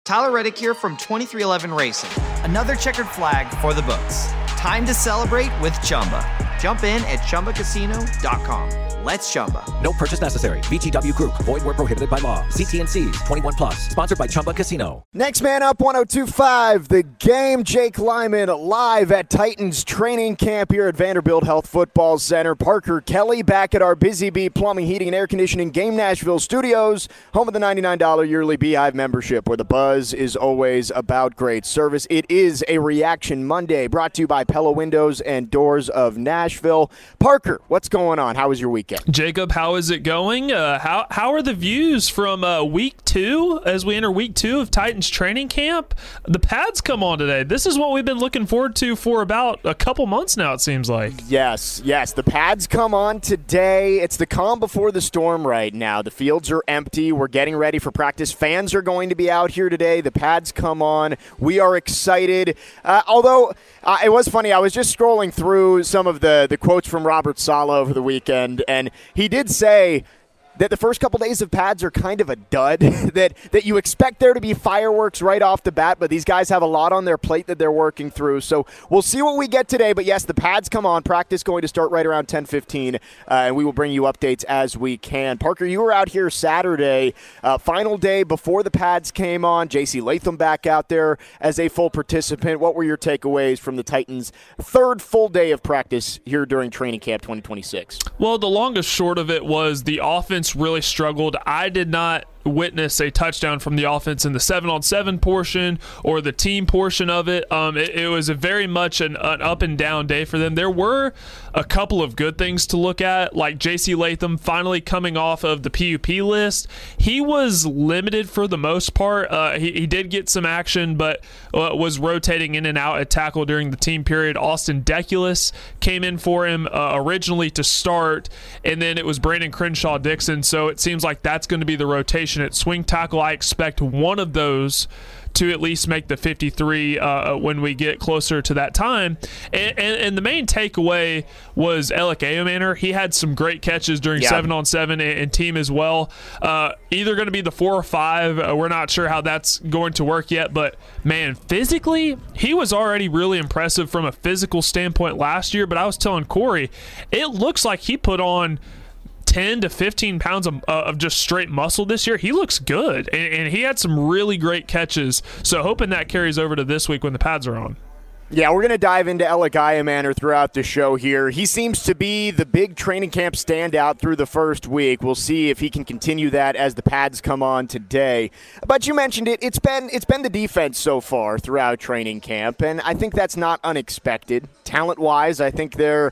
Tyler Reddick here from 2311 Racing. Another checkered flag for the books. Time to celebrate with Chumba. Jump in at ChumbaCasino.com. Let's Chumba. No purchase necessary. VGW Group. Void where prohibited by law. See T&Cs. 21 plus. Sponsored by Chumba Casino. Next man up, 102.5. The Game. Jake Lyman live at Titans training camp here at Vanderbilt Health Football Center. Parker Kelly back at our Busy Bee Plumbing, Heating, and Air Conditioning Game Nashville studios, home of the $99 yearly Beehive membership, where the buzz is always about great service. It is a Reaction Monday, brought to you by Pella Windows and Doors of Nashville. Parker, what's going on? How was your weekend? Jacob, how is it going? How are the views from week 2 as we enter week 2 of Titans training camp? The pads come on today. This is what we've been looking forward to for about a couple months now, it seems like. Yes. The pads come on today. It's the calm before the storm right now. The fields are empty. We're getting ready for practice. Fans are going to be out here today. The pads come on. We are excited. Although it was funny, I was just scrolling through some of the quotes from Robert Saleh over the weekend, and he did say that the first couple days of pads are kind of a dud, that you expect there to be fireworks right off the bat, but these guys have a lot on their plate that they're working through. So we'll see what we get today, but yes, the pads come on. Practice going to start right around 10:15, and we will bring you updates as we can. Parker, you were out here Saturday, final day before the pads came on. J.C. Latham back out there as a full participant. What were your takeaways from the Titans' third full day of practice here during training camp 2026? Well, the longest short of it was the offense really struggled. I did not witness a touchdown from the offense in the 7-on-7 portion or the team portion of it. It was very much an up and down day for them. There were a couple of good things to look at, like J.C. Latham finally coming off of the PUP list. He was limited for the most part. He did get some action, but was rotating in and out at tackle during the team period. Austin Deculus came in for him originally to start, and then it was Brandon Crenshaw-Dixon, so it seems like that's going to be the rotation at swing tackle. I expect one of those to at least make the 53 when we get closer to that time. And the main takeaway was Alec Ayomanor. He had some great catches during 7-on-7 and team as well. Either going to be the 4 or 5. We're not sure how that's going to work yet. But, man, physically, he was already really impressive from a physical standpoint last year. But I was telling Corey, it looks like he put on 10 to 15 pounds of just straight muscle this year. He looks good, and he had some really great catches. So hoping that carries over to this week when the pads are on. Yeah, we're going to dive into Alec Ayomanor throughout the show here. He seems to be the big training camp standout through the first week. We'll see if he can continue that as the pads come on today. But you mentioned it. It's been the defense so far throughout training camp, and I think that's not unexpected. Talent-wise, I think the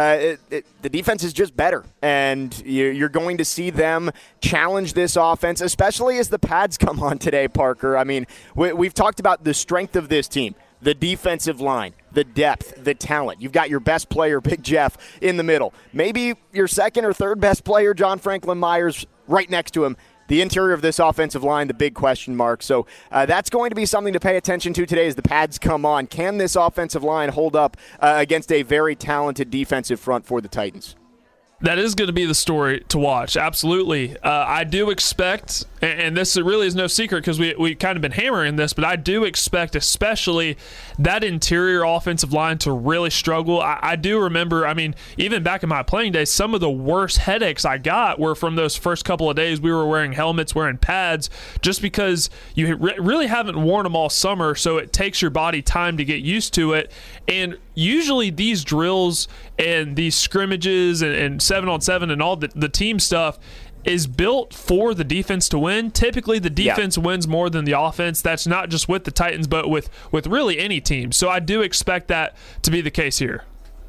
defense is just better, and you're going to see them challenge this offense, especially as the pads come on today, Parker. I mean, we've talked about the strength of this team. The defensive line, the depth, the talent. You've got your best player, Big Jeff, in the middle. Maybe your second or third best player, John Franklin Myers, right next to him. The interior of this offensive line, the big question mark. So that's going to be something to pay attention to today as the pads come on. Can this offensive line hold up against a very talented defensive front for the Titans? That is going to be the story to watch. Absolutely. I do expect, and this really is no secret because we've kind of been hammering this, but I do expect especially that interior offensive line to really struggle. I do remember, I mean, even back in my playing days, some of the worst headaches I got were from those first couple of days we were wearing helmets, wearing pads, just because you really haven't worn them all summer, so it takes your body time to get used to it. And usually these drills and these scrimmages and 7-on-7 and all the team stuff is built for the defense to win. Typically the defense wins more than the offense. That's not just with the Titans, but with really any team. So I do expect that to be the case here.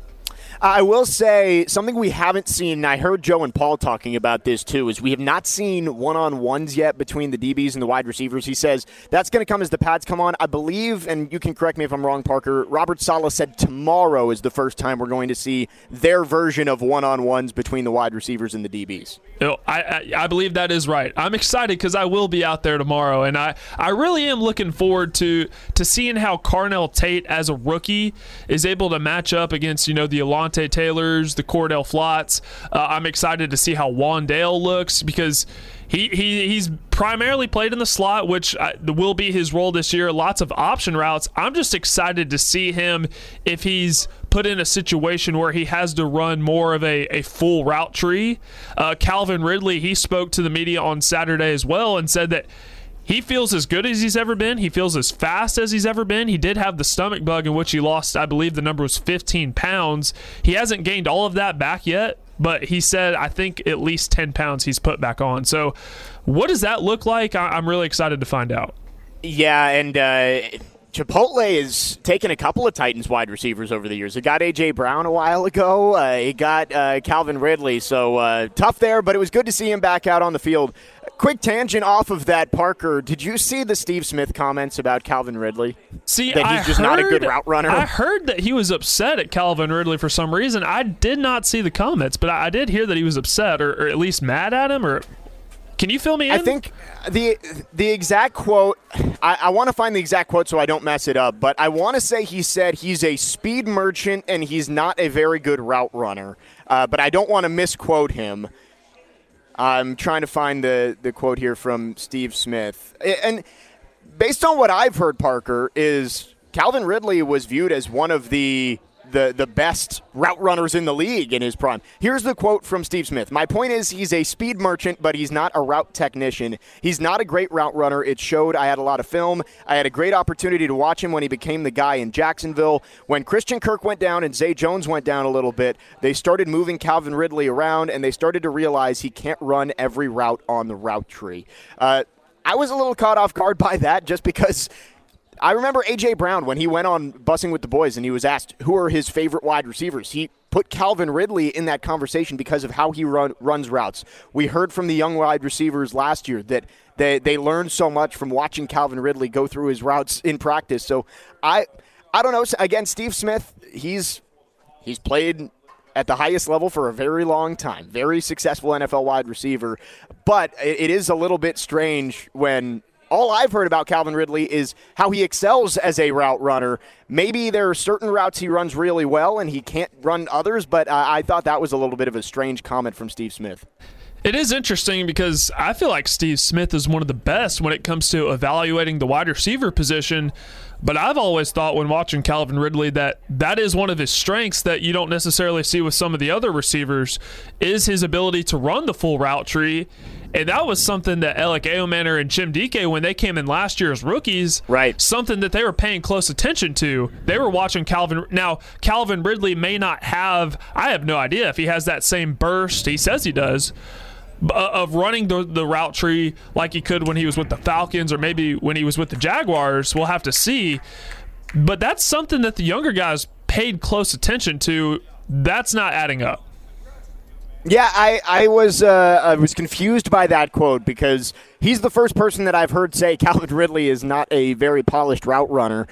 I will say something we haven't seen, and I heard Joe and Paul talking about this too, is we have not seen one-on-ones yet between the DBs and the wide receivers. He says that's going to come as the pads come on. I believe, and you can correct me if I'm wrong, Parker, Robert Saleh said tomorrow is the first time we're going to see their version of one-on-ones between the wide receivers and the DBs. I believe that is right. I'm excited because I will be out there tomorrow, and I really am looking forward to seeing how Carnell Tate as a rookie is able to match up against, the Alontae Taylors, the Cordell Flotts. I'm excited to see how Wandale looks because He's primarily played in the slot, which will be his role this year. Lots of option routes. I'm just excited to see him if he's put in a situation where he has to run more of a full route tree. Calvin Ridley, he spoke to the media on Saturday as well and said that he feels as good as he's ever been. He feels as fast as he's ever been. He did have the stomach bug in which he lost, I believe the number was 15 pounds. He hasn't gained all of that back yet, but he said I think at least 10 pounds he's put back on. So what does that look like? I'm really excited to find out. Yeah, and Chipotle has taken a couple of Titans wide receivers over the years. It got A.J. Brown a while ago. It got Calvin Ridley. So tough there, but it was good to see him back out on the field. Quick tangent off of that, Parker. Did you see the Steve Smith comments about Calvin Ridley? See, that he's just not a good route runner? I heard that he was upset at Calvin Ridley for some reason. I did not see the comments, but I did hear that he was upset or at least mad at him. Or can you fill me in? I think the exact quote, I want to find the exact quote so I don't mess it up, but I want to say he said he's a speed merchant and he's not a very good route runner, but I don't want to misquote him. I'm trying to find the quote here from Steve Smith. And based on what I've heard, Parker, is Calvin Ridley was viewed as one of the best route runners in the league in his prime. Here's the quote from Steve Smith. My point is he's a speed merchant, but he's not a route technician. He's not a great route runner. It showed. I had a lot of film. I had a great opportunity to watch him when he became the guy in Jacksonville. When Christian Kirk went down and Zay Jones went down a little bit, they started moving Calvin Ridley around, and they started to realize he can't run every route on the route tree. I was a little caught off guard by that just because I remember A.J. Brown when he went on Bussing with the Boys and he was asked who are his favorite wide receivers. He put Calvin Ridley in that conversation because of how he runs routes. We heard from the young wide receivers last year that they learned so much from watching Calvin Ridley go through his routes in practice. So I don't know. Again, Steve Smith, he's played at the highest level for a very long time. Very successful NFL wide receiver. But it is a little bit strange when all I've heard about Calvin Ridley is how he excels as a route runner. Maybe there are certain routes he runs really well and he can't run others, but I thought that was a little bit of a strange comment from Steve Smith. It is interesting because I feel like Steve Smith is one of the best when it comes to evaluating the wide receiver position, but I've always thought when watching Calvin Ridley that is one of his strengths that you don't necessarily see with some of the other receivers is his ability to run the full route tree. And that was something that Alec Eomanor and Jim Dike, when they came in last year as rookies, right, something that they were paying close attention to. They were watching Calvin. Now, Calvin Ridley may not have, I have no idea if he has that same burst, he says he does, of running the route tree like he could when he was with the Falcons or maybe when he was with the Jaguars. We'll have to see. But that's something that the younger guys paid close attention to. That's not adding up. Yeah, I was confused by that quote because he's the first person that I've heard say Calvin Ridley is not a very polished route runner.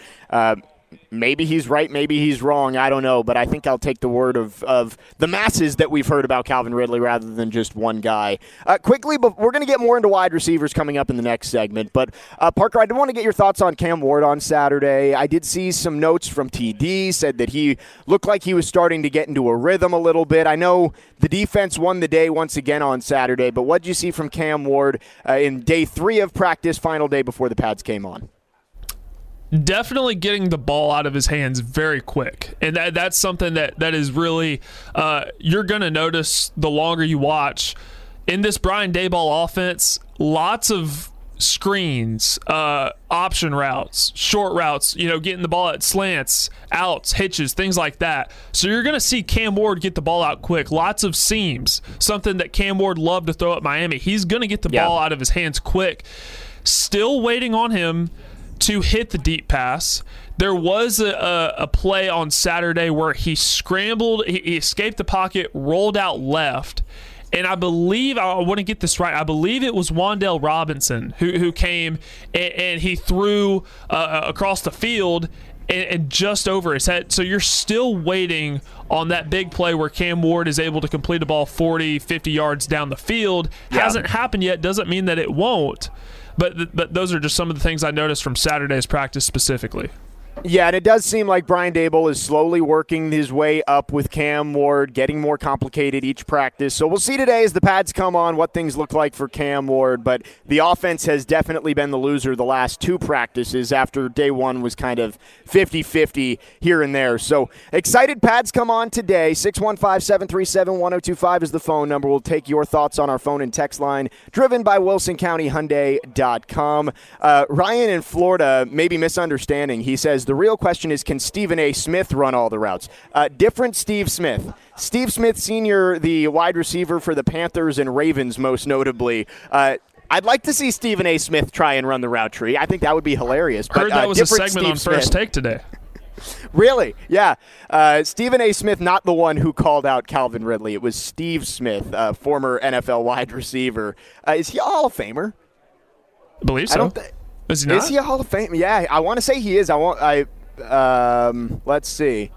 Maybe he's right, maybe he's wrong, I don't know, but I think I'll take the word of the masses that we've heard about Calvin Ridley rather than just one guy. Quickly, but we're going to get more into wide receivers coming up in the next segment, but Parker, I did want to get your thoughts on Cam Ward on Saturday. I did see some notes from TD, said that he looked like he was starting to get into a rhythm a little bit. I know the defense won the day once again on Saturday, but what did you see from Cam Ward in day 3 of practice, final day before the pads came on? Definitely getting the ball out of his hands very quick. And that's something that is really you're going to notice the longer you watch. In this Brian Daboll offense, lots of screens, option routes, short routes, getting the ball at slants, outs, hitches, things like that. So you're going to see Cam Ward get the ball out quick. Lots of seams, something that Cam Ward loved to throw at Miami. He's going to get the ball out of his hands quick. Still waiting on him to hit the deep pass. There was a play on Saturday where he scrambled, he escaped the pocket, rolled out left, and I believe, I want to get this right, I believe it was Wan'Dale Robinson who came and he threw across the field and just over his head. So you're still waiting on that big play where Cam Ward is able to complete a ball 40, 50 yards down the field. Hasn't happened yet, doesn't mean that it won't. But those are just some of the things I noticed from Saturday's practice specifically. Yeah, and it does seem like Brian Daboll is slowly working his way up with Cam Ward, getting more complicated each practice. So we'll see today as the pads come on what things look like for Cam Ward. But the offense has definitely been the loser the last two practices after day one was kind of 50-50 here and there. So excited pads come on today. 615-737-1025 is the phone number. We'll take your thoughts on our phone and text line, driven by WilsonCountyHyundai.com. Ryan in Florida may be misunderstanding. He says, the real question is, can Stephen A. Smith run all the routes? Different Steve Smith. Steve Smith Sr., the wide receiver for the Panthers and Ravens, most notably. I'd like to see Stephen A. Smith try and run the route tree. I think that would be hilarious. Heard that was a segment Steve on First Smith. Take today. Really? Yeah. Stephen A. Smith, not the one who called out Calvin Ridley. It was Steve Smith, former NFL wide receiver. Is he a Hall of Famer? I believe so. Is he not? Is he a Hall of Fame? Yeah, I want to say he is. Let's see.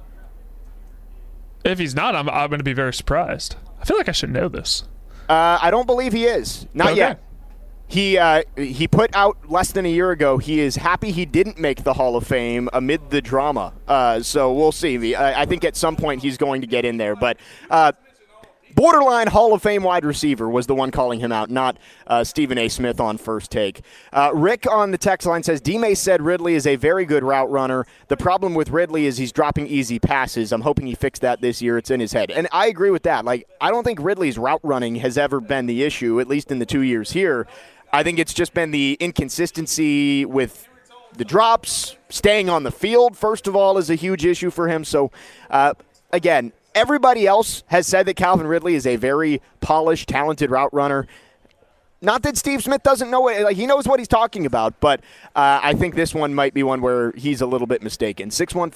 If he's not, I'm going to be very surprised. I feel like I should know this. I don't believe he is. Not yet. He put out less than a year ago, he is happy he didn't make the Hall of Fame amid the drama. So we'll see. I think at some point he's going to get in there. But borderline Hall of Fame wide receiver was the one calling him out, not Stephen A. Smith on First Take. Rick on the text line says, D-May said Ridley is a very good route runner. The problem with Ridley is he's dropping easy passes. I'm hoping he fixed that this year. It's in his head. And I agree with that. Like, I don't think Ridley's route running has ever been the issue, at least in the 2 years here. I think it's just been the inconsistency with the drops. Staying on the field, first of all, is a huge issue for him. So, again, everybody else has said that Calvin Ridley is a very polished, talented route runner. Not that Steve Smith doesn't know it. Like, he knows what he's talking about, but I think this one might be one where he's a little bit mistaken.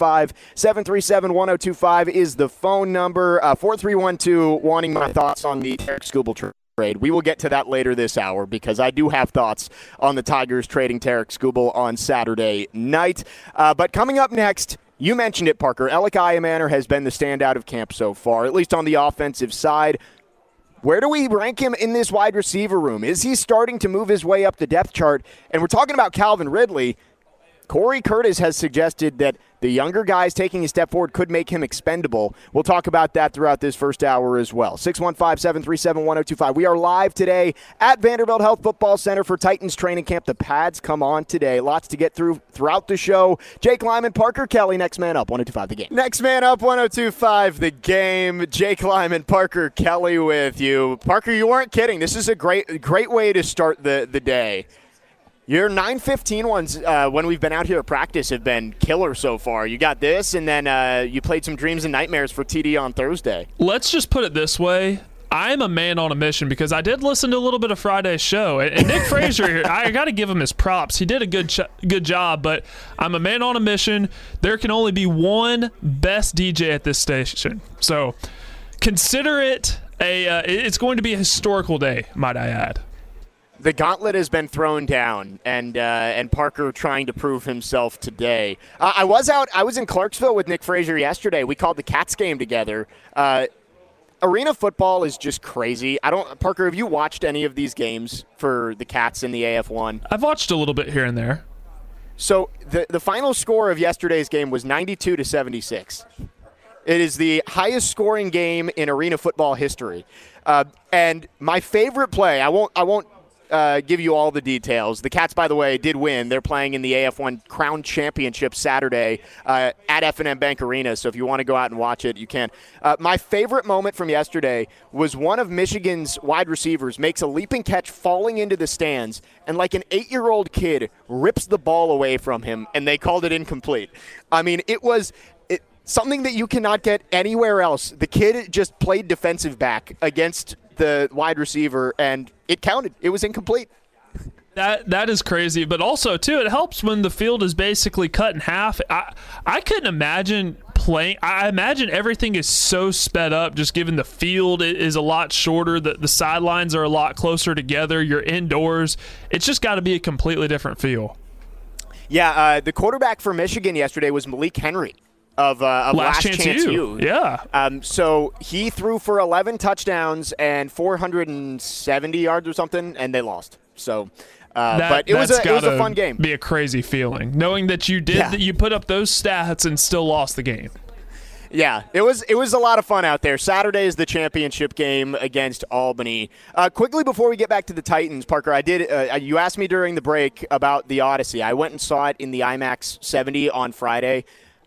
615-737-1025 is the phone number. 4312 wanting my thoughts on the Tarik Skubal trade. We will get to that later this hour because I do have thoughts on the Tigers trading Tarik Skubal on Saturday night. But coming up next, you mentioned it, Parker. Alec Iamaner has been the standout of camp so far, at least on the offensive side. Where do we rank him in this wide receiver room? Is he starting to move his way up the depth chart? And we're talking about Calvin Ridley. Corey Curtis has suggested that the younger guys taking a step forward could make him expendable. We'll talk about that throughout this first hour as well. 615-737-1025. We are live today at Vanderbilt Health Football Center for Titans training camp. The pads come on today. Lots to get through throughout the show. Jake Lyman, Parker Kelly, Next Man Up, 102.5 The Game. Next Man Up, 102.5 The Game. Jake Lyman, Parker Kelly with you. Parker, you weren't kidding. This is a great way to start the day. Your 9:15 ones, when we've been out here at practice, have been killer so far. You got this, and then you played some Dreams and Nightmares for TD on Thursday. Let's just put it this way. I'm a man on a mission because I did listen to a little bit of Friday's show. And Nick Frazier here, I got to give him his props. He did a good job, but I'm a man on a mission. There can only be one best DJ at this station. So consider it it's going to be a historical day, might I add. The gauntlet has been thrown down, and Parker trying to prove himself today. I was in Clarksville with Nick Frazier yesterday. We called the Cats game together. Arena football is just crazy. Parker, have you watched any of these games for the Cats in the AF1? I've watched a little bit here and there. So the final score of yesterday's game was 92-76. It is the highest scoring game in arena football history. And my favorite play, I won't give you all the details. The Cats, by the way, did win. They're playing in the AF1 Crown Championship Saturday at F&M Bank Arena, so if you want to go out and watch it, you can. My favorite moment from yesterday was one of Michigan's wide receivers makes a leaping catch falling into the stands, and like an 8-year-old kid rips the ball away from him, and they called it incomplete. I mean, it was something that you cannot get anywhere else. The kid just played defensive back against the wide receiver, and it counted. It was incomplete. That is crazy, but also too, it helps when the field is basically cut in half. I couldn't imagine playing. I imagine everything is so sped up, just given the field is a lot shorter. The sidelines are a lot closer together. You're indoors. It's just got to be a completely different feel. Yeah, the quarterback for Michigan yesterday was Malik Henry of Last Chance U. Yeah. So he threw for 11 touchdowns and 470 yards or something, and they lost. So But it was a fun game. Be a crazy feeling knowing that you put up those stats and still lost the game. Yeah, it was a lot of fun out there. Saturday is the championship game against Albany. Quickly before we get back to the Titans, Parker, you asked me during the break about the Odyssey. I went and saw it in the IMAX 70 on Friday.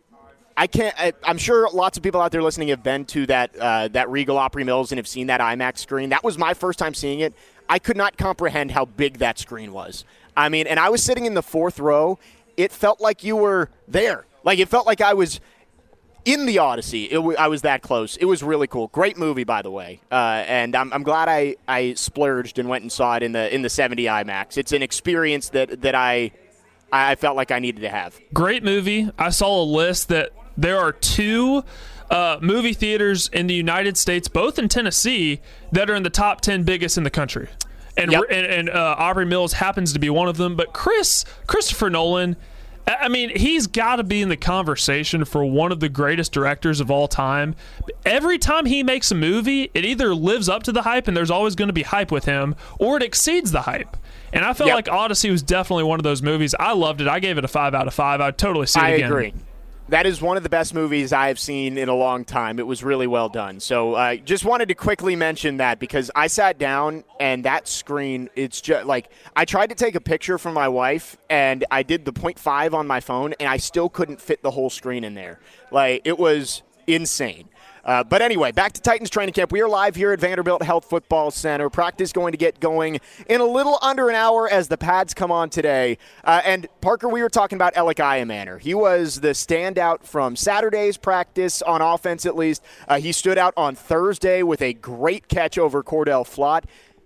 I'm sure lots of people out there listening have been to that Regal Opry Mills and have seen that IMAX screen. That was my first time seeing it. I could not comprehend how big that screen was. I mean, and I was sitting in the fourth row. It felt like you were there. Like, it felt like I was in the Odyssey. I was that close. It was really cool. Great movie, by the way. And I'm glad I splurged and went and saw it in the 70 IMAX. It's an experience that I felt like I needed to have. Great movie. I saw a list that there are 2 movie theaters in the United States, both in Tennessee, that are in the top 10 biggest in the country. And Opry Mills happens to be one of them. But Christopher Nolan, I mean, he's got to be in the conversation for one of the greatest directors of all time. Every time he makes a movie, it either lives up to the hype, and there's always going to be hype with him, or it exceeds the hype. And I felt like Odyssey was definitely one of those movies. I loved it. I gave it a 5 out of 5. I'd totally see it again. I agree. That is one of the best movies I've seen in a long time. It was really well done. So just wanted to quickly mention that because I sat down and that screen, it's just like I tried to take a picture for my wife and I did the 0.5 on my phone and I still couldn't fit the whole screen in there. Like, it was insane. But anyway, back to Titans training camp. We are live here at Vanderbilt Health Football Center. Practice going to get going in a little under an hour as the pads come on today. And Parker, we were talking about Alec Iamaner. He was the standout from Saturday's practice, on offense at least. He stood out on Thursday with a great catch over Cordell Flott.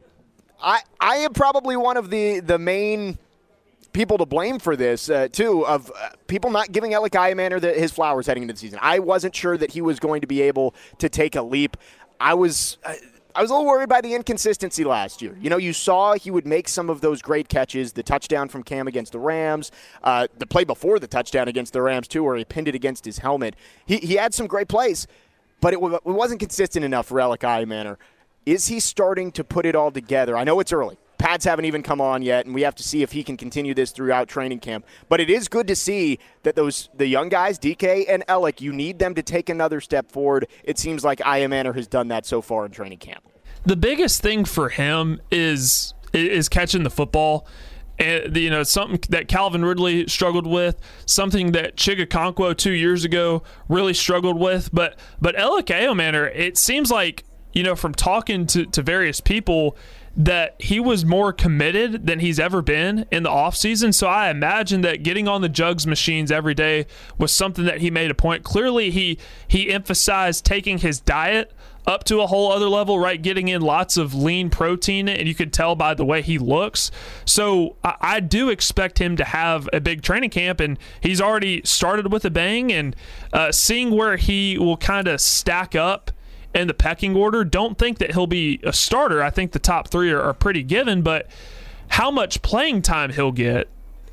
I am probably one of the main people to blame for this, too, of people not giving Alec Iamaner his flowers heading into the season. I wasn't sure that he was going to be able to take a leap. I was a little worried by the inconsistency last year. You know, you saw he would make some of those great catches, the touchdown from Cam against the Rams, the play before the touchdown against the Rams, too, where he pinned it against his helmet. He had some great plays, but it wasn't consistent enough for Alec Iamaner. Is he starting to put it all together? I know it's early. Pads haven't even come on yet, and we have to see if he can continue this throughout training camp. But it is good to see that the young guys, DK and Alec, you need them to take another step forward. It seems like Iamaner has done that so far in training camp. The biggest thing for him is catching the football. And, you know, something that Calvin Ridley struggled with, something that Chigakonkwo 2 years ago really struggled with. But Alec Iamaner, it seems like, you know, from talking to various people, that he was more committed than he's ever been in the offseason. So I imagine that getting on the jugs machines every day was something that he made a point. Clearly, he emphasized taking his diet up to a whole other level, right? Getting in lots of lean protein, and you could tell by the way he looks. So I do expect him to have a big training camp, and he's already started with a bang, and seeing where he will kind of stack up in the pecking order. Don't think that he'll be a starter. I think the top 3 are pretty given, but how much playing time he'll get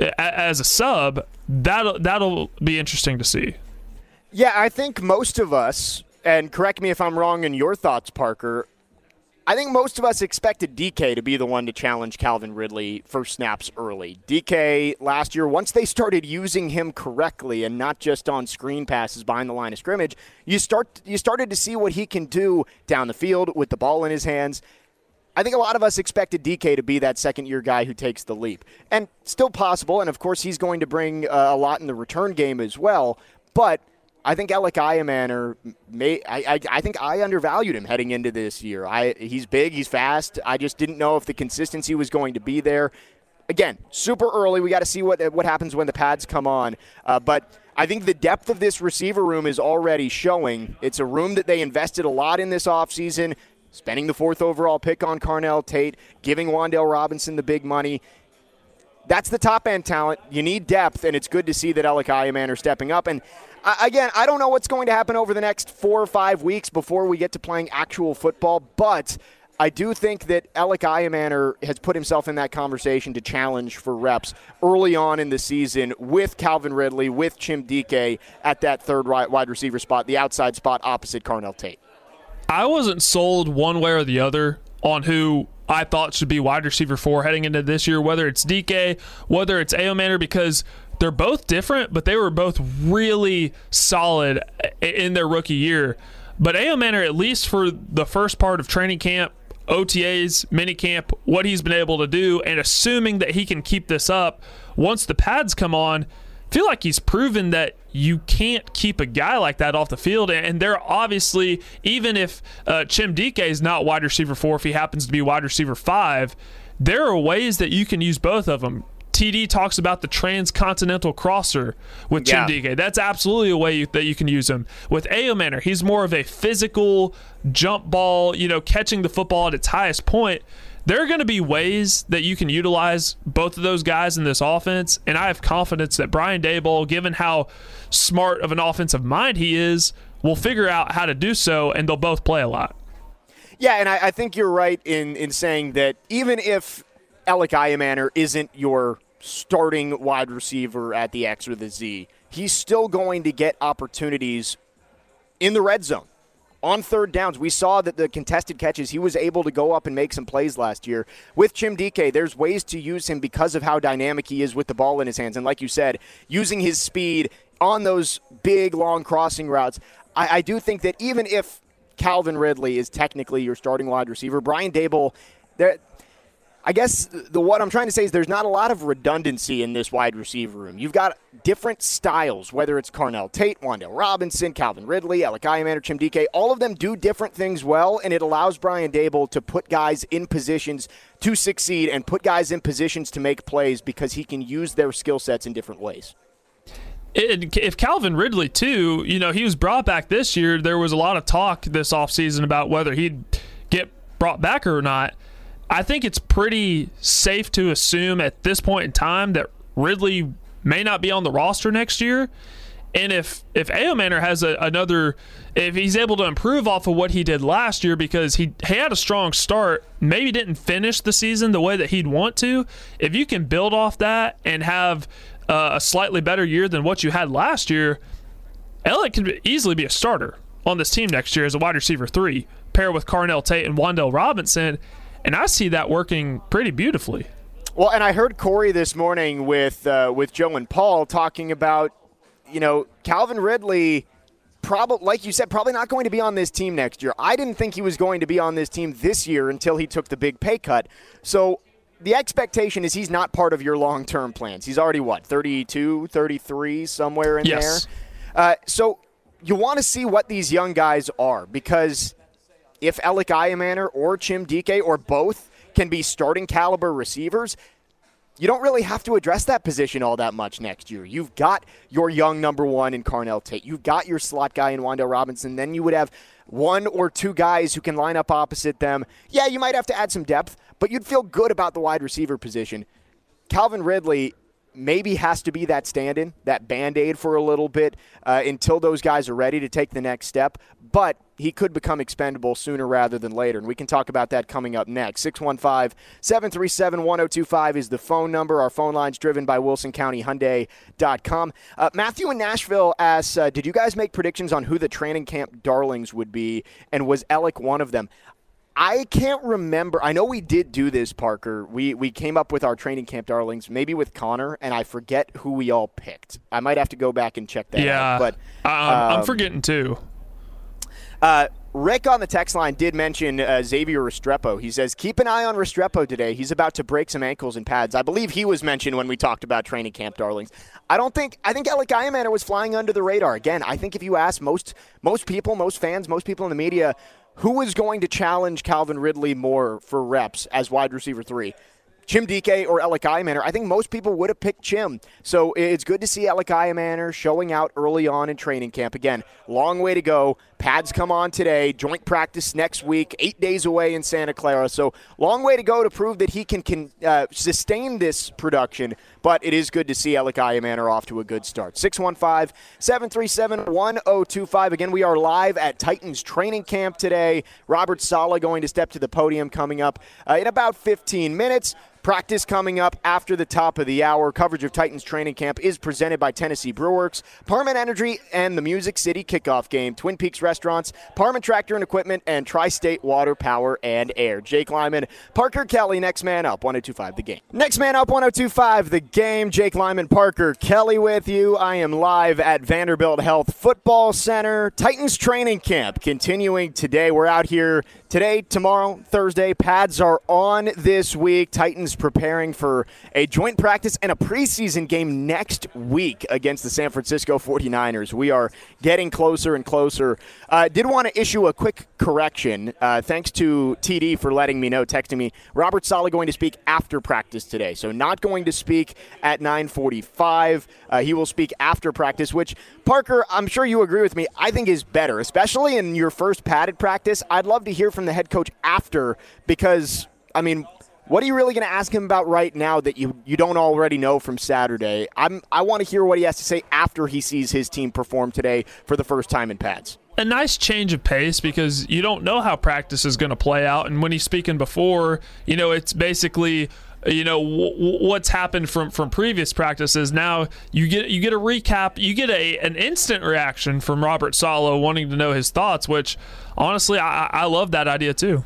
as a sub, that'll be interesting to see. Yeah, I think most of us, and correct me if I'm wrong in your thoughts, Parker, I think most of us expected DK to be the one to challenge Calvin Ridley for snaps early. DK last year, once they started using him correctly and not just on screen passes behind the line of scrimmage, you started to see what he can do down the field with the ball in his hands. I think a lot of us expected DK to be that second-year guy who takes the leap. And still possible, and of course he's going to bring a lot in the return game as well, but I think Alec Iamaner I think I undervalued him heading into this year. He's big, he's fast. I just didn't know if the consistency was going to be there. Again, super early. We got to see what happens when the pads come on. But I think the depth of this receiver room is already showing. It's a room that they invested a lot in this offseason, spending the 4th overall pick on Carnell Tate, giving Wan'Dale Robinson the big money. That's the top-end talent. You need depth, and it's good to see that Alec Iamaner stepping up. And again, I don't know what's going to happen over the next 4 or 5 weeks before we get to playing actual football, but I do think that Alec Iamaner has put himself in that conversation to challenge for reps early on in the season with Calvin Ridley, with Chim Dike at that third wide receiver spot, the outside spot opposite Carnell Tate. I wasn't sold one way or the other on who I thought should be wide receiver 4 heading into this year, whether it's DK, whether it's Ayomanor, because they're both different, but they were both really solid in their rookie year. But Ayomanor, at least for the first part of training camp, OTAs, minicamp, what he's been able to do, and assuming that he can keep this up once the pads come on, I feel like he's proven that you can't keep a guy like that off the field. And they're obviously, even if Chim Dike is not wide receiver 4, if he happens to be wide receiver 5, there are ways that you can use both of them. TD talks about the transcontinental crosser with Chim Dike. That's absolutely a way that you can use him. With Ayomanor, he's more of a physical jump ball, catching the football at its highest point. There are going to be ways that you can utilize both of those guys in this offense, and I have confidence that Brian Daboll, given how smart of an offensive mind he is, will figure out how to do so, and they'll both play a lot. Yeah, and I think you're right in saying that even if Alec Ayomanor isn't your starting wide receiver at the X or the Z, he's still going to get opportunities in the red zone. On third downs, we saw that the contested catches, he was able to go up and make some plays last year. With Chim Dike, there's ways to use him because of how dynamic he is with the ball in his hands. And like you said, using his speed on those big, long crossing routes. I do think that even if Calvin Ridley is technically your starting wide receiver, Brian Daboll, I guess what I'm trying to say is there's not a lot of redundancy in this wide receiver room. You've got different styles, whether it's Carnell Tate, Wan'Dale Robinson, Calvin Ridley, Alec Ayomanor, Chim Dike. All of them do different things well, and it allows Brian Daboll to put guys in positions to succeed and put guys in positions to make plays because he can use their skill sets in different ways. If Calvin Ridley, too, he was brought back this year, there was a lot of talk this offseason about whether he'd get brought back or not. I think it's pretty safe to assume at this point in time that Ridley may not be on the roster next year. And if Ayomanor has if he's able to improve off of what he did last year, because he had a strong start, maybe didn't finish the season the way that he'd want to, if you can build off that and have a slightly better year than what you had last year, Elliott could easily be a starter on this team next year as a wide receiver 3, paired with Carnell Tate and Wan'Dale Robinson. And I see that working pretty beautifully. Well, and I heard Corey this morning with Joe and Paul talking about, Calvin Ridley, like you said, probably not going to be on this team next year. I didn't think he was going to be on this team this year until he took the big pay cut. So the expectation is he's not part of your long-term plans. He's already, 32, 33, somewhere in there? So you want to see what these young guys are, because if Alec Ayomanor or Chim Dike or both can be starting caliber receivers, you don't really have to address that position all that much next year. You've got your young number 1 in Carnell Tate. You've got your slot guy in Wan'Dale Robinson. Then you would have 1 or 2 guys who can line up opposite them. Yeah, you might have to add some depth, but you'd feel good about the wide receiver position. Calvin Ridley maybe has to be that stand-in, that Band-Aid for a little bit until those guys are ready to take the next step. But he could become expendable sooner rather than later, and we can talk about that coming up next. 615-737-1025 is the phone number. Our phone line's driven by WilsonCountyHyundai.com. Matthew in Nashville asks, did you guys make predictions on who the training camp darlings would be, and was Alec one of them? I can't remember. I know we did do this, Parker. We came up with our training camp darlings, maybe with Connor, and I forget who we all picked. I might have to go back and check that out. But I'm forgetting too. Rick on the text line did mention Xavier Restrepo. He says, keep an eye on Restrepo today. He's about to break some ankles in pads. I believe he was mentioned when we talked about training camp darlings. I think Alec Ayomanor was flying under the radar. Again, I think if you ask most people, most fans, most people in the media, who is going to challenge Calvin Ridley more for reps as wide receiver 3? Chim Dike or Alec Ayomanor? I think most people would have picked Chim. So it's good to see Alec Ayomanor showing out early on in training camp. Again, long way to go. Pads come on today. Joint practice next week. 8 days away in Santa Clara. So long way to go to prove that he can sustain this production. But it is good to see Alec Ayomanor off to a good start. 615-737-1025. Again, we are live at Titans training camp today. Robert Saleh going to step to the podium coming up in about 15 minutes. Practice coming up after the top of the hour. Coverage of Titans training camp is presented by Tennessee Brewworks, Parman Energy, and the Music City kickoff game, Twin Peaks Restaurants, Parman Tractor and Equipment, and Tri-State Water, Power, and Air. Jake Lyman, Parker Kelly, Next Man Up, 102.5 The Game. Next Man Up, 102.5 The Game. Jake Lyman, Parker Kelly with you. I am live at Vanderbilt Health Football Center. Titans training camp continuing today. We're out here today, tomorrow, Thursday. Pads are on this week. Titans preparing for a joint practice and a preseason game next week against the San Francisco 49ers. We are getting closer and closer. Did want to issue a quick correction. Thanks to TD for letting me know, texting me. Robert Saleh going to speak after practice today, so not going to speak at 9:45. He will speak after practice, which, Parker, I'm sure you agree with me, I think is better, especially in your first padded practice. I'd love to hear from the head coach after because, I mean, what are you really going to ask him about right now that you don't already know from Saturday? I want to hear what he has to say after he sees his team perform today for the first time in pads. A nice change of pace because you don't know how practice is going to play out. And when he's speaking before, it's basically what's happened from previous practices. Now you get a recap, you get an instant reaction from Robert Saleh wanting to know his thoughts, which honestly I love that idea too.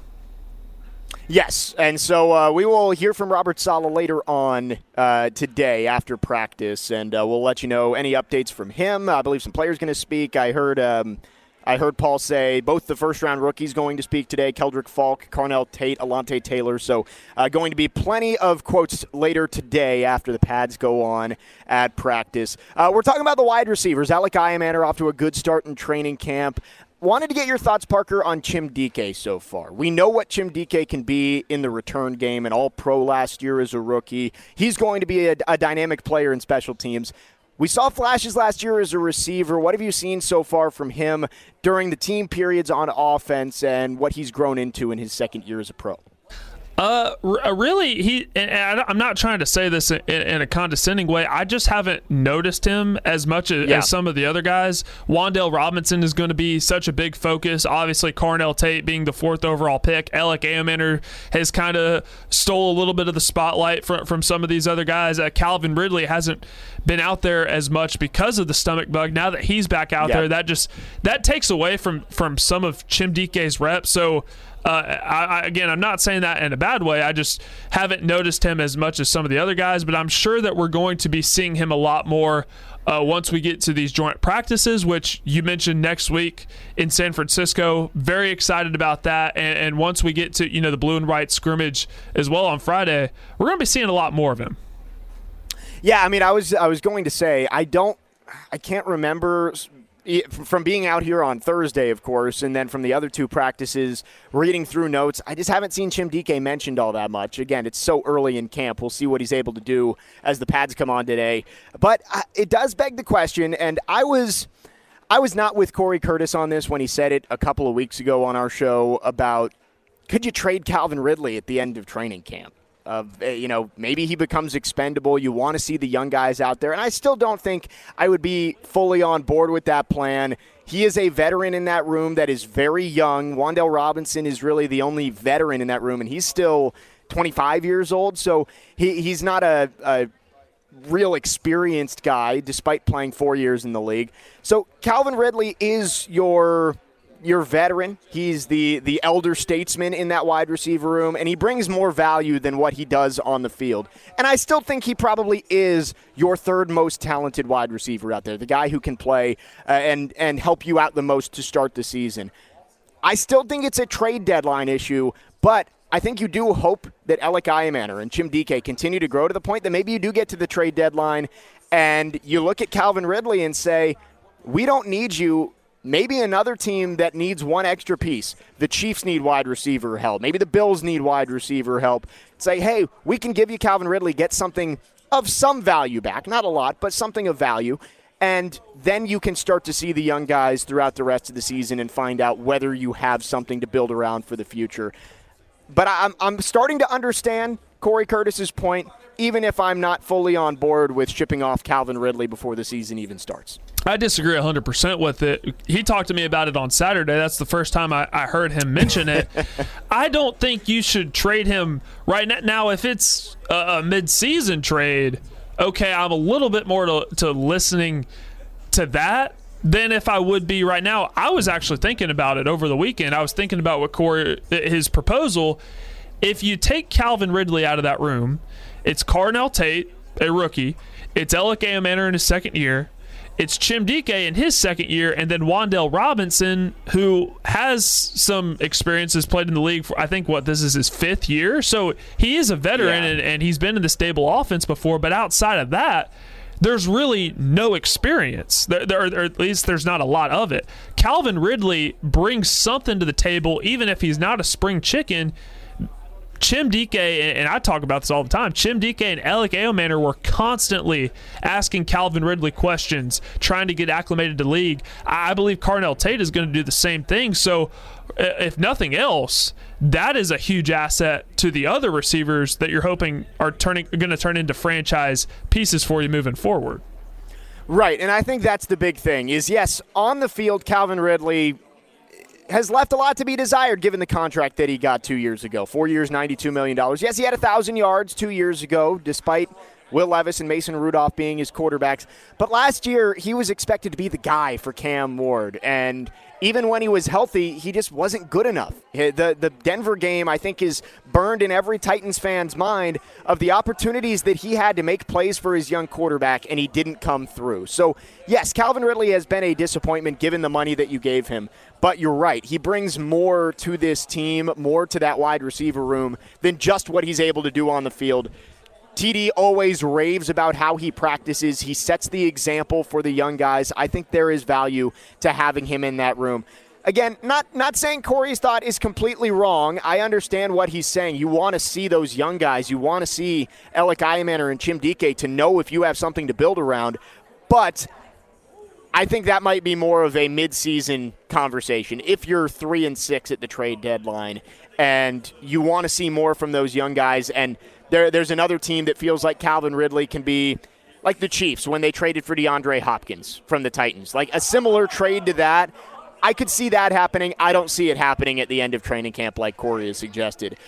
Yes, and so we will hear from Robert Saleh later on today after practice, and we'll let you know any updates from him. I believe some players going to speak. I heard Paul say both the first-round rookies going to speak today, Keldrick Falk, Carnell Tate, Alontae Taylor. So going to be plenty of quotes later today after the pads go on at practice. We're talking about the wide receivers. Alec Iamander off to a good start in training camp. Wanted to get your thoughts, Parker, on Chim Dike so far. We know what Chim Dike can be in the return game, an all-pro last year as a rookie. He's going to be a dynamic player in special teams. We saw flashes last year as a receiver. What have you seen so far from him during the team periods on offense and what he's grown into in his second year as a pro? Really, I'm not trying to say this in a condescending way. I just haven't noticed him as much as some of the other guys. Wan'Dale Robinson is going to be such a big focus. Obviously, Carnell Tate being the 4th overall pick. Alec Iamander has kind of stole a little bit of the spotlight from some of these other guys. Calvin Ridley hasn't been out there as much because of the stomach bug. Now that he's back out there, that takes away from some of Chim Dike's reps. So, I'm not saying that in a bad way. I just haven't noticed him as much as some of the other guys, but I'm sure that we're going to be seeing him a lot more once we get to these joint practices, which you mentioned next week in San Francisco. Very excited about that. And once we get to, the blue and white scrimmage as well on Friday, we're going to be seeing a lot more of him. Yeah, I mean, I was going to say, I can't remember from being out here on Thursday, of course, and then from the other two practices, reading through notes, I just haven't seen Chim Dike mentioned all that much. Again, it's so early in camp. We'll see what he's able to do as the pads come on today. But it does beg the question, and I was not with Corey Curtis on this when he said it a couple of weeks ago on our show about could you trade Calvin Ridley at the end of training camp? Maybe he becomes expendable. You want to see the young guys out there. And I still don't think I would be fully on board with that plan. He is a veteran in that room that is very young. Wan'Dale Robinson is really the only veteran in that room, and he's still 25 years old. So he's not a real experienced guy, despite playing 4 years in the league. So Calvin Ridley is your veteran. He's the elder statesman in that wide receiver room, and he brings more value than what he does on the field. And I still think he probably is your third most talented wide receiver out there, the guy who can play and help you out the most to start the season. I still think it's a trade deadline issue, but I think you do hope that Alec Iamander and Chim Dike continue to grow to the point that maybe you do get to the trade deadline and you look at Calvin Ridley and say, we don't need you. Maybe another team that needs one extra piece. The Chiefs need wide receiver help. Maybe the Bills need wide receiver help. Say, hey, we can give you Calvin Ridley, get something of some value back. Not a lot, but something of value. And then you can start to see the young guys throughout the rest of the season and find out whether you have something to build around for the future. But I'm starting to understand Corey Curtis's point. even if I'm not fully on board with shipping off Calvin Ridley before the season even starts. I disagree 100% with it. He talked to me about it on Saturday. That's the first time I heard him mention it. I don't think you should trade him right now. Now, if it's a mid-season trade, okay, I'm a little bit more to listening to that than if I would be right now. I was actually thinking about it over the weekend. I was thinking about what Corey, his proposal. If you take Calvin Ridley out of that room, it's Carnell Tate, a rookie. It's Alec Eomanor in his second year. It's Chimdike in his second year, and then Wan'Dale Robinson, who has some experience, has played in the league for, I think, this is his 5th year. So he is a veteran, and he's been in the stable offense before. But outside of that, there's really no experience. Or at least there's not a lot of it. Calvin Ridley brings something to the table, even if he's not a spring chicken. Chimdike, and I talk about this all the time, Chimdike and Alec Eomanor were constantly asking Calvin Ridley questions, trying to get acclimated to the league. I believe Carnell Tate is going to do the same thing. So if nothing else, that is a huge asset to the other receivers that you're hoping are going to turn into franchise pieces for you moving forward. Right, and I think that's the big thing is, yes, on the field, Calvin Ridley has left a lot to be desired given the contract that he got 2 years ago. 4 years, $92 million. Yes, he had 1,000 yards 2 years ago, despite Will Levis and Mason Rudolph being his quarterbacks. But last year, he was expected to be the guy for Cam Ward. And even when he was healthy, he just wasn't good enough. The Denver game, I think, is burned in every Titans fan's mind of the opportunities that he had to make plays for his young quarterback, and he didn't come through. So, yes, Calvin Ridley has been a disappointment given the money that you gave him. But you're right. He brings more to this team, more to that wide receiver room than just what he's able to do on the field. TD always raves about how he practices. He sets the example for the young guys. I think there is value to having him in that room. Again, not saying Corey's thought is completely wrong. I understand what he's saying. You want to see those young guys. You want to see Alec Eomanor and Chimdike to know if you have something to build around. But I think that might be more of a mid-season conversation. If you're 3-6 at the trade deadline and you want to see more from those young guys, and there's another team that feels like Calvin Ridley can be like the Chiefs when they traded for DeAndre Hopkins from the Titans. Like a similar trade to that. I could see that happening. I don't see it happening at the end of training camp like Corey has suggested.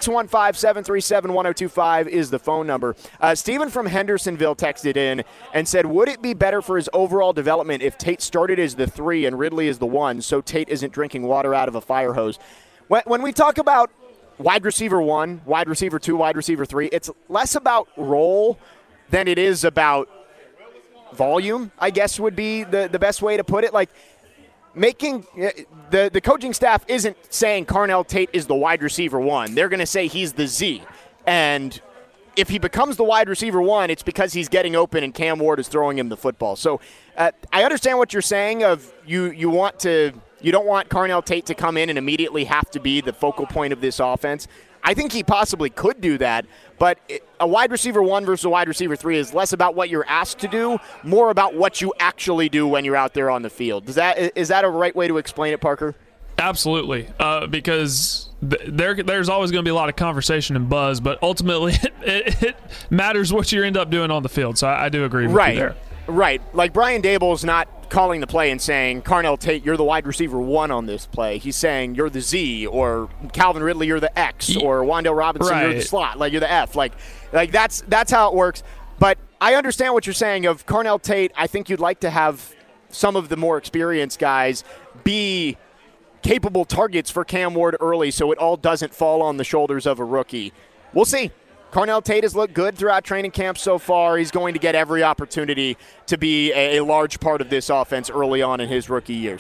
615-737-1025 is the phone number. Steven from Hendersonville texted in and said, would it be better for his overall development if Tate started as the 3 and Ridley as the 1 so Tate isn't drinking water out of a fire hose? When we talk about wide receiver 1, wide receiver 2, wide receiver 3, it's less about role than it is about volume, I guess would be the best way to put it. Like, making the coaching staff isn't saying Carnell Tate is the wide receiver 1. They're going to say he's the Z. And if he becomes the wide receiver 1, it's because he's getting open and Cam Ward is throwing him the football. So I understand what you're saying of you don't want Carnell Tate to come in and immediately have to be the focal point of this offense. I think he possibly could do that, but a wide receiver 1 versus a wide receiver 3 is less about what you're asked to do, more about what you actually do when you're out there on the field. Is that a right way to explain it, Parker? Absolutely, because there's always going to be a lot of conversation and buzz, but ultimately it matters what you end up doing on the field. So I do agree with you there. Right. Like Brian Daboll's not calling the play and saying, Carnell Tate, you're the wide receiver 1 on this play. He's saying you're the Z, or Calvin Ridley, you're the X, or Wan'Dale Robinson, you're the slot, like you're the F. Like that's how it works. But I understand what you're saying of Carnell Tate. I think you'd like to have some of the more experienced guys be capable targets for Cam Ward early so it all doesn't fall on the shoulders of a rookie. We'll see. Carnell Tate has looked good throughout training camp so far. He's going to get every opportunity to be a large part of this offense early on in his rookie year.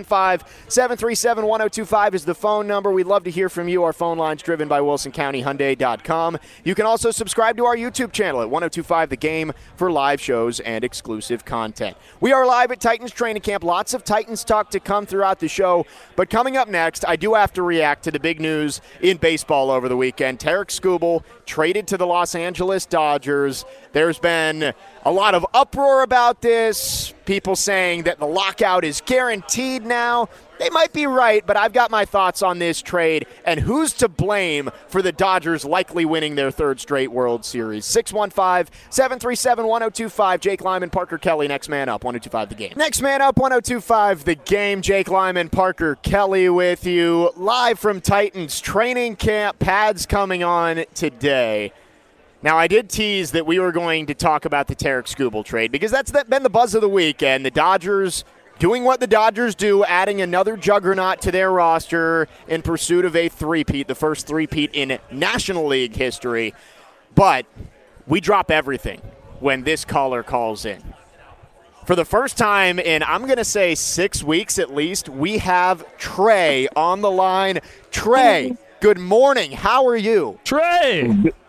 615-737-1025 is the phone number. We'd love to hear from you. Our phone line's driven by WilsonCountyHyundai.com. You can also subscribe to our YouTube channel at 1025 The Game for live shows and exclusive content. We are live at Titans training camp. Lots of Titans talk to come throughout the show. But coming up next, I do have to react to the big news in baseball over the weekend. Tarik Skubal traded to the Los Angeles Dodgers. There's been a lot of uproar about about this, people saying that the lockout is guaranteed now. They might be right, but I've got my thoughts on this trade and who's to blame for the Dodgers likely winning their third straight World Series. 615-737-1025. Jake Lyman, Parker Kelly, next man up, 1025 The Game. Next man up, 1025 The Game. Jake Lyman, Parker Kelly with you live from Titans training camp. Pads coming on today. Now, I did tease that we were going to talk about the Tarik Skubal trade because that's been the buzz of the weekend. The Dodgers doing what the Dodgers do, adding another juggernaut to their roster in pursuit of a three-peat, the first three-peat in National League history. But we drop everything when this caller calls in. For the first time in, I'm going to say 6 weeks at least, we have Trey on the line. Trey, good morning. How are you? Trey!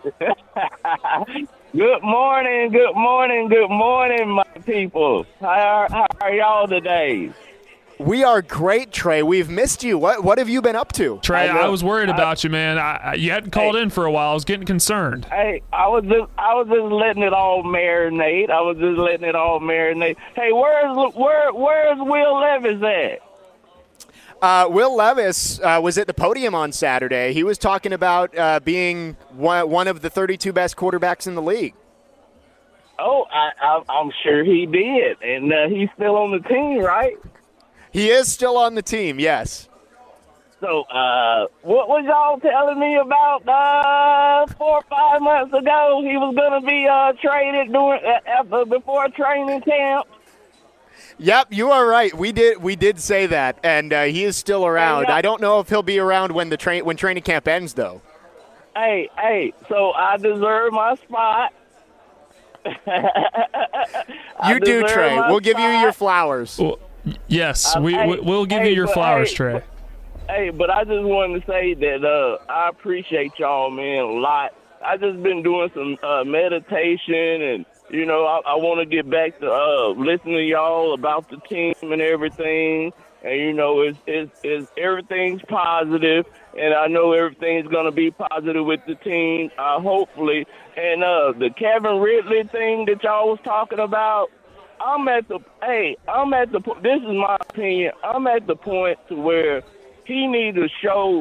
Good morning, my people. How are y'all today? We are great, Trey. We've missed you. What have you been up to? Trey, I was worried about you, man. You hadn't called in for a while. I was getting concerned. Hey, I was just letting it all marinate. Hey, where's Will Levis at? Will Levis was at the podium on Saturday. He was talking about being one of the 32 best quarterbacks in the league. Oh, I'm sure he did. And he's still on the team, right? He is still on the team, yes. So what was y'all telling me about 4 or 5 months ago? He was going to be traded before training camp. Yep, you are right. We did say that, and he is still around. I don't know if he'll be around when training camp ends, though. Hey, so I deserve my spot. You do, Trey. We'll give you your flowers. Well, yes, we'll give you your flowers, Trey. But I just wanted to say that I appreciate y'all, man, a lot. I just been doing some meditation and. You know, I want to get back to listening to y'all about the team and everything. And, you know, it's everything's positive, and I know everything's going to be positive with the team, hopefully. And the Kevin Ridley thing that y'all was talking about, this is my opinion, I'm at the point to where he needs to show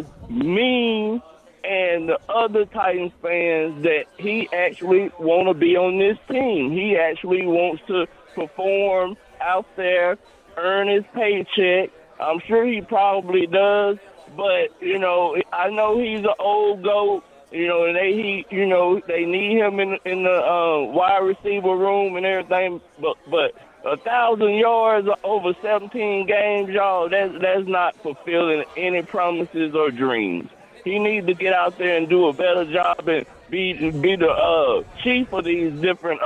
me and the other Titans fans that he actually want to be on this team. He actually wants to perform out there, earn his paycheck. I'm sure he probably does, but you know, I know he's an old goat. You know, and they need him in the wide receiver room and everything. But 1,000 yards over 17 games, y'all, that's not fulfilling any promises or dreams. He needs to get out there and do a better job and be the chief of these different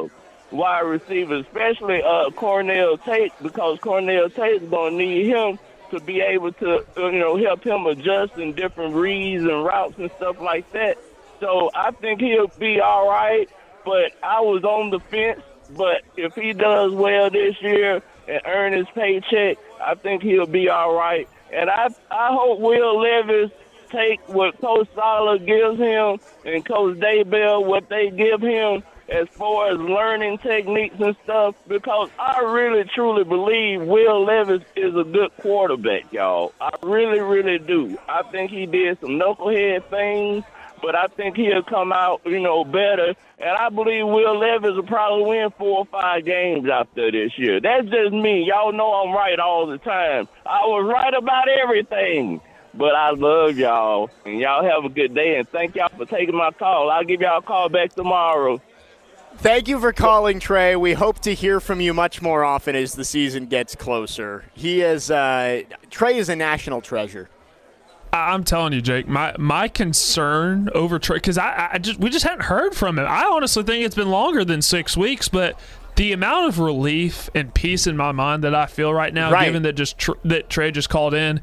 wide receivers, especially Cornell Tate, because Cornell Tate is going to need him to be able to, help him adjust in different reads and routes and stuff like that. So I think he'll be all right, but I was on the fence. But if he does well this year and earn his paycheck, I think he'll be all right. And I hope Will Levis take what Coach Sala gives him and Coach Daybell, what they give him as far as learning techniques and stuff, because I really, truly believe Will Levis is a good quarterback, y'all. I really, really do. I think he did some knucklehead things, but I think he'll come out, better. And I believe Will Levis will probably win 4 or 5 games after this year. That's just me. Y'all know I'm right all the time. I was right about everything. But I love y'all, and y'all have a good day, and thank y'all for taking my call. I'll give y'all a call back tomorrow. Thank you for calling, Trey. We hope to hear from you much more often as the season gets closer. Trey is a national treasure. I'm telling you, Jake, my concern over Trey, because we just hadn't heard from him. I honestly think it's been longer than 6 weeks, but the amount of relief and peace in my mind that I feel right now, given that that Trey just called in,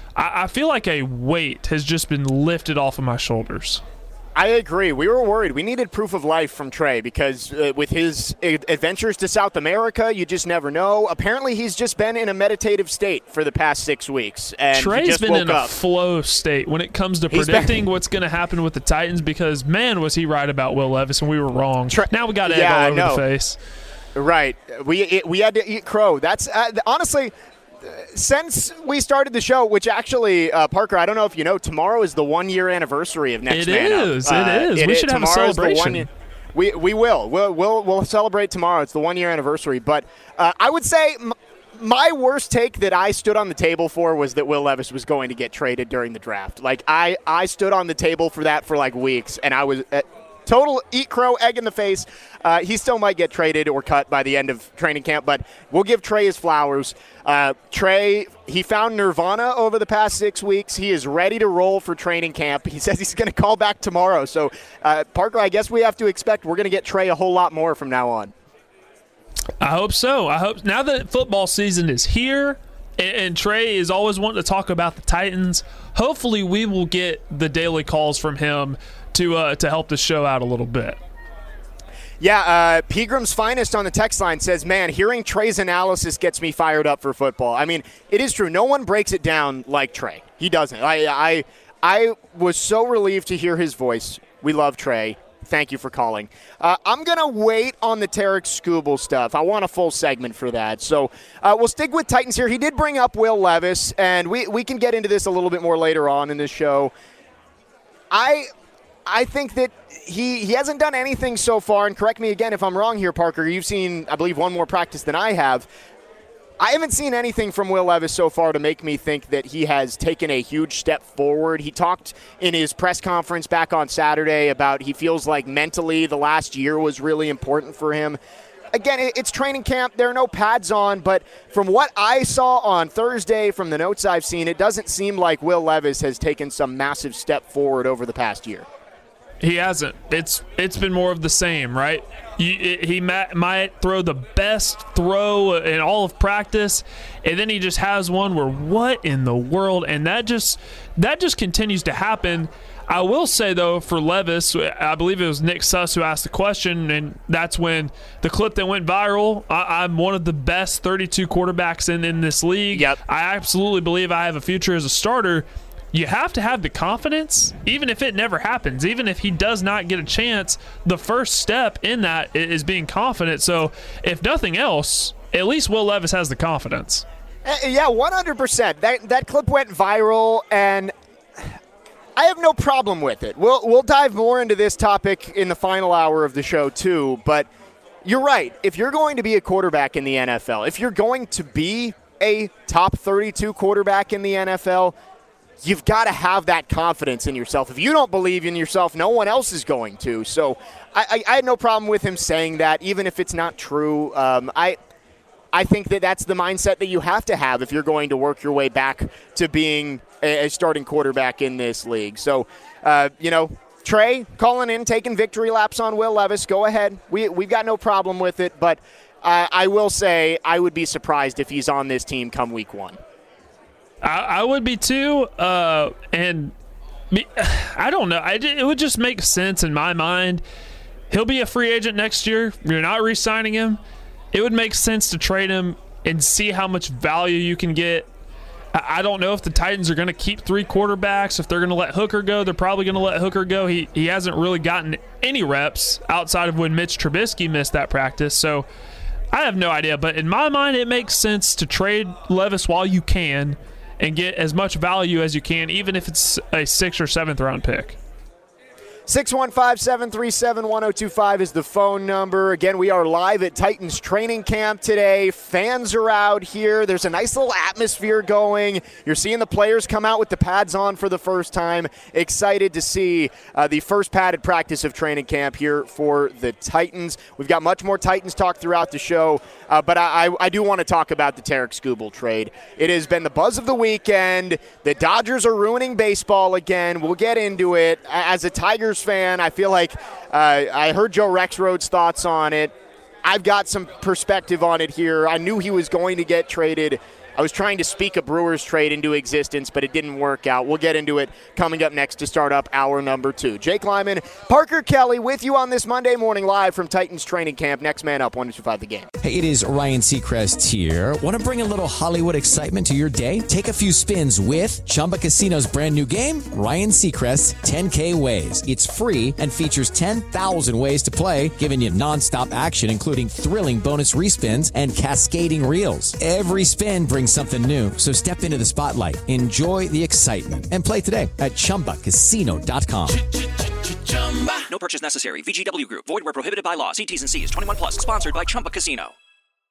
I feel like a weight has just been lifted off of my shoulders. I agree. We were worried. We needed proof of life from Trey because with his adventures to South America, you just never know. Apparently, he's just been in a meditative state for the past 6 weeks. And Trey's been in a flow state when it comes to predicting what's going to happen with the Titans because, man, was he right about Will Levis, and we were wrong. Now we got egg all over the face. Right. We had to eat crow. That's honestly, since we started the show, which actually, Parker, I don't know if you know, tomorrow is the 1-year anniversary of Next Man Up. It is. We should have a celebration. We will. We'll celebrate tomorrow. It's the 1-year anniversary. But I would say my worst take that I stood on the table for was that Will Levis was going to get traded during the draft. Like, I stood on the table for that for like weeks, and I was total eat crow, egg in the face. He still might get traded or cut by the end of training camp, but we'll give Trey his flowers. Trey, he found nirvana over the past 6 weeks. He is ready to roll for training camp. He says he's going to call back tomorrow. So, Parker, I guess we have to expect we're going to get Trey a whole lot more from now on. I hope so. I hope now that football season is here and Trey is always wanting to talk about the Titans, hopefully we will get the daily calls from him to help the show out a little bit. Yeah, Peagram's Finest on the text line says, man, hearing Trey's analysis gets me fired up for football. I mean, it is true. No one breaks it down like Trey. He doesn't. I was so relieved to hear his voice. We love Trey. Thank you for calling. I'm going to wait on the Tarek Skubal stuff. I want a full segment for that. So we'll stick with Titans here. He did bring up Will Levis, and we can get into this a little bit more later on in this show. I think that he hasn't done anything so far, and correct me again if I'm wrong here, Parker. You've seen, I believe, one more practice than I have. I haven't seen anything from Will Levis so far to make me think that he has taken a huge step forward. He talked in his press conference back on Saturday about he feels like mentally the last year was really important for him. Again, it's training camp. There are no pads on, but from what I saw on Thursday, from the notes I've seen, it doesn't seem like Will Levis has taken some massive step forward over the past year. He hasn't. It's been more of the same, right? He might throw the best throw in all of practice, and then he just has one where what in the world? And that just continues to happen. I will say, though, for Levis, I believe it was Nick Suss who asked the question, and that's when the clip that went viral, I'm one of the best 32 quarterbacks in this league. Yep. I absolutely believe I have a future as a starter. You have to have the confidence, even if it never happens, even if he does not get a chance. The first step in that is being confident. So if nothing else, at least Will Levis has the confidence. Yeah, 100%. That clip went viral, and I have no problem with it. We'll dive more into this topic in the final hour of the show too, but you're right. If you're going to be a quarterback in the NFL, if you're going to be a top 32 quarterback in the NFL, you've got to have that confidence in yourself. If you don't believe in yourself, no one else is going to. So I had no problem with him saying that, even if it's not true. I think that's the mindset that you have to have if you're going to work your way back to being a starting quarterback in this league. So, Trey calling in, taking victory laps on Will Levis. Go ahead. We've got no problem with it. But I will say I would be surprised if he's on this team come week 1. I would be too, and I don't know. It would just make sense in my mind. He'll be a free agent next year. You're not re-signing him. It would make sense to trade him and see how much value you can get. I don't know if the Titans are going to keep 3 quarterbacks. If they're going to let Hooker go, they're probably going to let Hooker go. He hasn't really gotten any reps outside of when Mitch Trubisky missed that practice. So I have no idea. But in my mind, it makes sense to trade Levis while you can and get as much value as you can, even if it's a 6th or 7th round pick. 615-737-1025 is the phone number. Again, we are live at Titans training camp today. Fans are out here. There's a nice little atmosphere going. You're seeing the players come out with the pads on for the first time. Excited to see the first padded practice of training camp here for the Titans. We've got much more Titans talk throughout the show, but I do want to talk about the Tarek Skubal trade. It has been the buzz of the weekend. The Dodgers are ruining baseball again. We'll get into it. As a Tigers fan, I feel like I heard Joe Rexrode's thoughts on it. I've got some perspective on it here. I knew he was going to get traded. I was trying to speak a Brewers trade into existence, but it didn't work out. We'll get into it coming up next to start up hour number 2. Jake Lyman, Parker Kelly with you on this Monday morning live from Titans training camp. Next man up, 102.5 The Game. Hey, it is Ryan Seacrest here. Want to bring a little Hollywood excitement to your day? Take a few spins with Chumba Casino's brand new game, Ryan Seacrest 10K Ways. It's free and features 10,000 ways to play, giving you nonstop action, including thrilling bonus respins and cascading reels. Every spin brings something new, so step into the spotlight, enjoy the excitement, and play today at ChumbaCasino.com. No purchase necessary. VGW Group. Void where prohibited by law. See T's and C's. 21 plus. Sponsored by Chumba Casino.